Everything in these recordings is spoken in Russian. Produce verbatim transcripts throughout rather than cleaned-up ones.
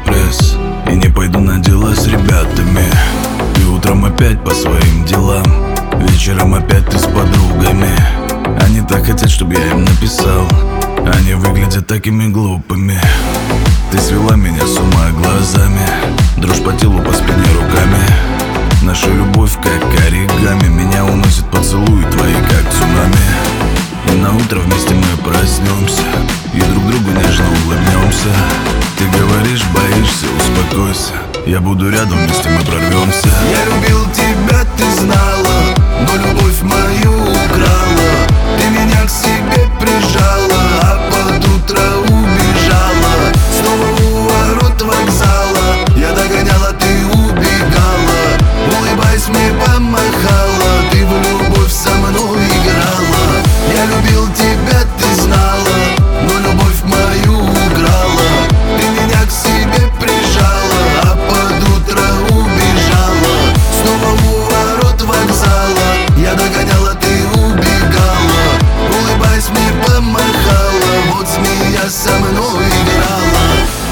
пресс и не пойду на дела с ребятами. И утром опять по своим делам, вечером опять ты с подругами. Они так хотят, чтобы я им написал, они выглядят такими глупыми. Ты свела меня с ума глазами, дрожь по телу, по спине руками. Наша любовь как оригами, меня уносит поцелуи твои, как цунами. И на утро вместе мы проснемся и друг другу нежно улыбнемся. Ты говоришь, боишься, успокойся, я буду рядом, вместе мы прорвемся. Я любил тебя, ты знала, но любовь мою украла. Ты меня к себе прижала, а под утро убежала. Снова у ворот вокзала я догоняла, ты убегала. Улыбаясь мне помахала, ты в любовь со мной играла. Я любил тебя, ты знала, но любовь мою украла. Ты меня к себе прижала, а под утро убежала. Снова у ворот вокзала я догоняла, ты убегала. Улыбаясь мне помахала, вот змея со мной играла.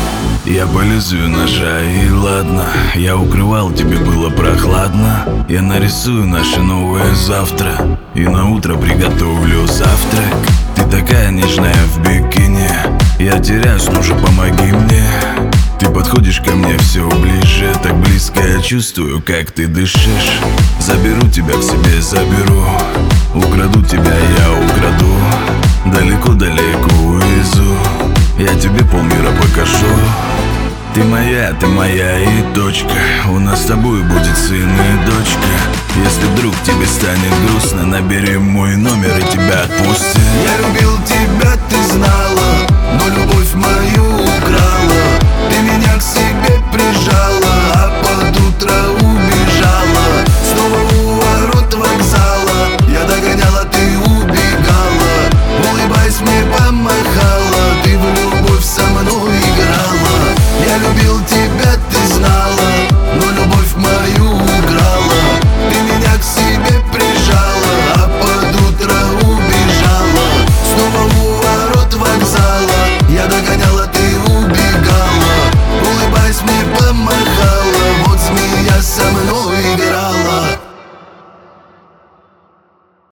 Я по лезвию ножа, и ладно, я укрывал, тебе было прохладно. Я нарисую наше новое завтра и на утро приготовлю завтрак. Ты такая нежная в бикини, я теряюсь, ну же помоги мне. Ты подходишь ко мне все ближе, так близко я чувствую, как ты дышишь. Заберу тебя к себе, заберу, украду тебя, я украду. Далеко-далеко увезу, я тебе полмира покажу. Ты моя, ты моя и точка, у нас с тобой будет сын и дочка. Если вдруг тебе станет грустно, набери мой номер и тебя отпустят. Я любил тебя, ты знала, но любовь мою украла. Ты меня к себе прижала, а под утро убежала. Снова у ворот вокзала я догоняла, ты убегала. Улыбаясь мне помахала, ты в любовь со мной играла. Я любил тебя, ты знала, но любовь мою украла. Ты меня к себе прижала, а под утро убежала. Снова у ворот вокзала я догоняла, ты убегала. Улыбаясь мне помахала, вот змея со мной играла.